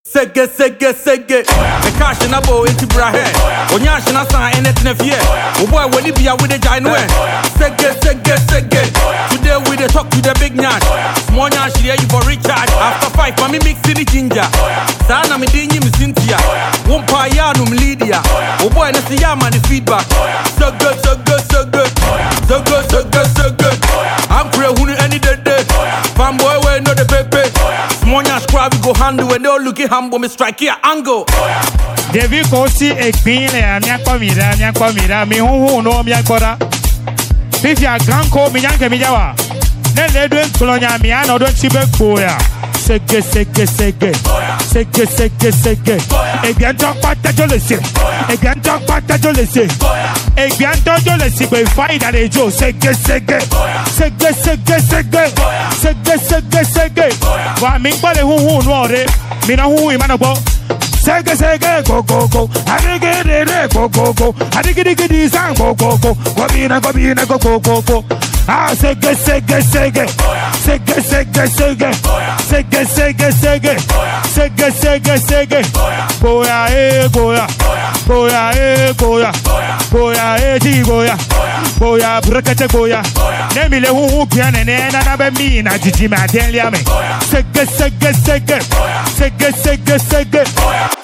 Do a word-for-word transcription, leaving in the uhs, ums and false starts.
Sege, sege, sege. The cash in a bow into Brahe. When you're not saying anything of ye. Oh boy, when you be out with the giant way. Sege, sege, sege. Today we dey talk to the big nyash. Small nyash here you for Richard. After five, for me mixing the ginger. Sana me dingy me Cynthia. One pa yanum Lydia. Oh boy, let's see ya man the feedback. So good, so good, so good. So good, so good, so good. I'm clear who any day day. Fanboy, we know the pepe. Small nyash crowd we go handle when they all looking humble, me strike here angle. David Kosi ekpin le amia komira amia komira mi hu no amia kora. If ya granko mi yanke mi jawa. Ne le do nkolonya mi ana do chibe koya. Sege sege sege. Sege sege sege. E bien tok pata jo le se. E bien tok pata jo le se. E bien tok jo le se be fight that e jo sege sege. Sege sege sege. Sege sege sege. Wa mi pale hu hu no re. Mi na hu i manabo. Sege sege go go go. Adige de de go go go. Adige de de sang go go go. Go bi na go bi na go go go go. Ah sege sege sege. Sege sege sege. Sege sege sege. Sege sege sege. Goya eh goya. Goya eh goya. Goya eh di goya. Goya brekete goya. Nemi le hu hu piane ne na na be mi na jiji ma den lia me. Sege sege sege. Sege sege sege.